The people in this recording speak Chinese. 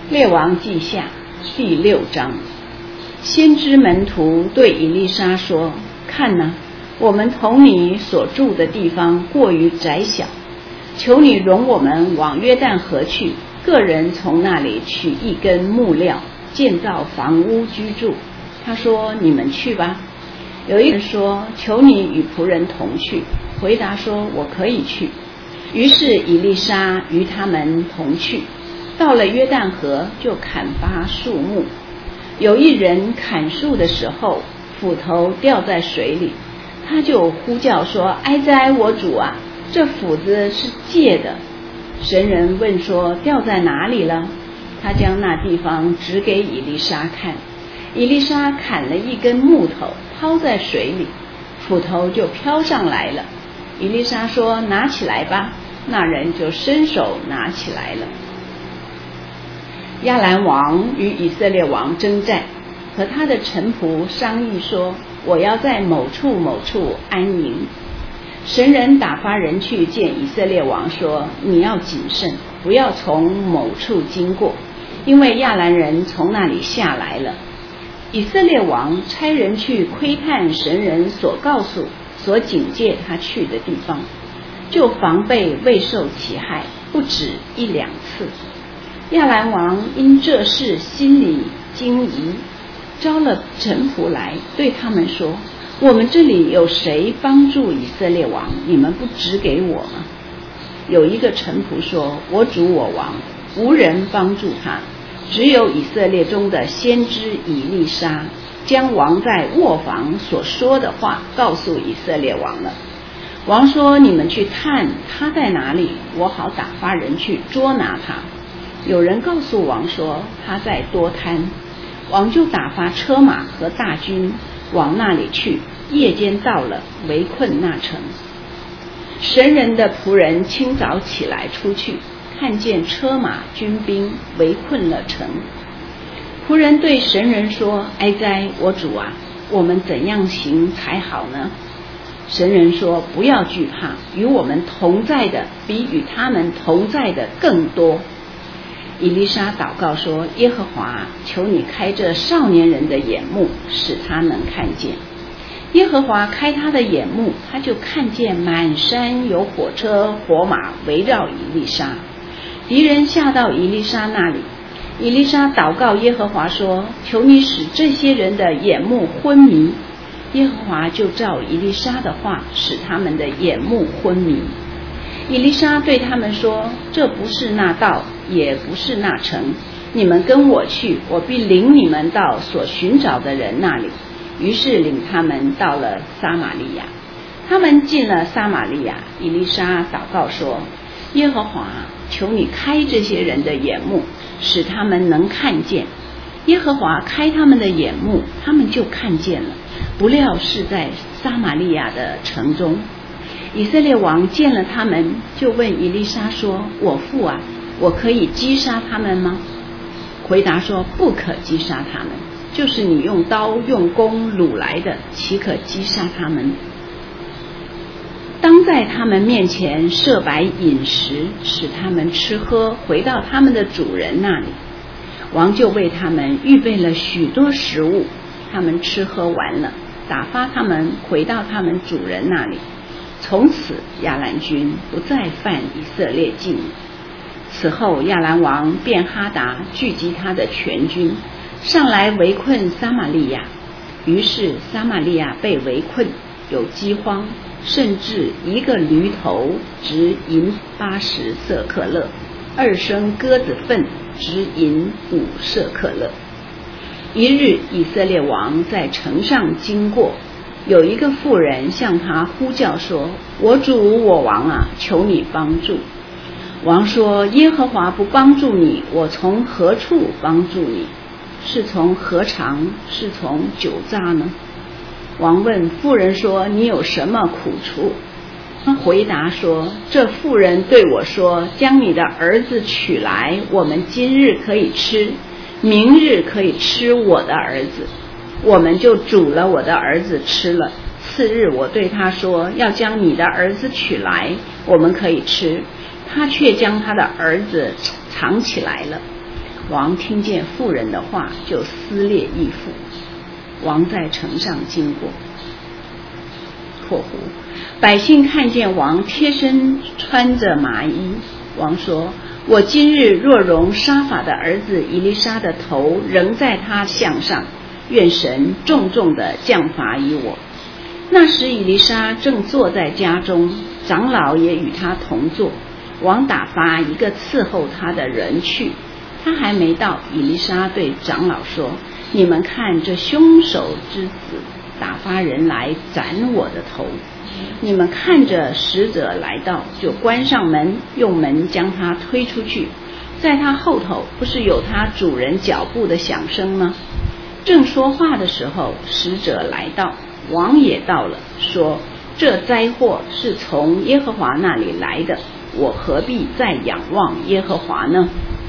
列王记下第6章，先知门徒对以利沙说：看哪，我们同你所住的地方过于窄小，求你容我们往约旦河去，个人从那里取一根木料，建造房屋居住。他说：你们去吧。有一人说：求你与仆人同去。回答说：我可以去。于是以利沙与他们同去，到了约旦河，就砍伐树木。有一人砍树的时候，斧头掉在水里，他就呼叫说：哀哉我主啊，这斧子是借的。神人问说：掉在哪里了？他将那地方指给以利沙看。以利沙砍了一根木头，抛在水里，斧头就飘上来了。以利沙说：拿起来吧。那人就伸手拿起来了。亚兰王与以色列王征战，和他的臣仆商议说：我要在某处某处安营。神人打发人去见以色列王说：你要谨慎，不要从某处经过，因为亚兰人从那里下来了。以色列王差人去窥探神人所告诉、所警戒他去的地方，就防备未受其害，不止1、2次。亚兰王因这事心里惊疑，招了臣仆来，对他们说：我们这里有谁帮助以色列王？你们不指给我吗？有一个臣仆说：我主我王，无人帮助他，只有以色列中的先知以利沙，将王在卧房所说的话告诉以色列王了。王说：你们去探他在哪里，我好打发人去捉拿他。有人告诉王说他在多滩，王就打发车马和大军往那里去，夜间到了，围困那城。神人的仆人清早起来出去，看见车马军兵围困了城。仆人对神人说：哀哉我主啊，我们怎样行才好呢？神人说：不要惧怕，与我们同在的比与他们同在的更多。以利沙祷告说：耶和华，求你开这少年人的眼目，使他能看见。耶和华开他的眼目，他就看见满山有火车火马围绕以利沙，敌人下到以利沙那里。以利沙祷告耶和华说：求你使这些人的眼目昏迷。耶和华就照以利沙的话，使他们的眼目昏迷。以利沙对他们说：这不是那道，也不是那城，你们跟我去，我必领你们到所寻找的人那里。于是领他们到了撒玛利亚。他们进了撒玛利亚，以利沙祷告说：耶和华，求你开这些人的眼目，使他们能看见。耶和华开他们的眼目，他们就看见了，不料是在撒玛利亚的城中。以色列王见了他们，就问以利沙说：我父啊，我可以击杀他们吗？回答说：不可击杀他们，就是你用刀用弓掳来的，岂可击杀他们？当在他们面前设摆饮食，使他们吃喝，回到他们的主人那里。王就为他们预备了许多食物，他们吃喝完了，打发他们回到他们主人那里。从此亚兰军不再犯以色列境。此后亚兰王便哈达聚集他的全军，上来围困撒玛利亚。于是撒玛利亚被围困，有饥荒，甚至一个驴头值银80舍客勒，2升鸽子粪值银5舍客勒。一日以色列王在城上经过，有一个妇人向他呼叫说：我主我王啊，求你帮助。王说：耶和华不帮助你，我从何处帮助你？是从禾场，是从酒榨呢？王问妇人说：你有什么苦处？他回答说：这妇人对我说，将你的儿子取来，我们今日可以吃，明日可以吃我的儿子。我们就煮了我的儿子吃了。次日我对他说，要将你的儿子取来，我们可以吃。他却将他的儿子藏起来了。 王听见妇人的话，就撕裂衣服。王在城上经过。百姓看见王贴身穿着麻衣，王说：我今日若容沙法的儿子以利沙的头仍在他项上，愿神重重的降罚于我。那时以利沙正坐在家中，长老也与他同坐。王打发一个伺候他的人去，他还没到，以利沙对长老说：你们看这凶手之子打发人来斩我的头，你们看着使者来到，就关上门，用门将他推出去，在他后头不是有他主人脚步的响声吗？正说话的时候，使者来到，王也到了，说：这灾祸是从耶和华那里来的，我何必再仰望耶和华呢？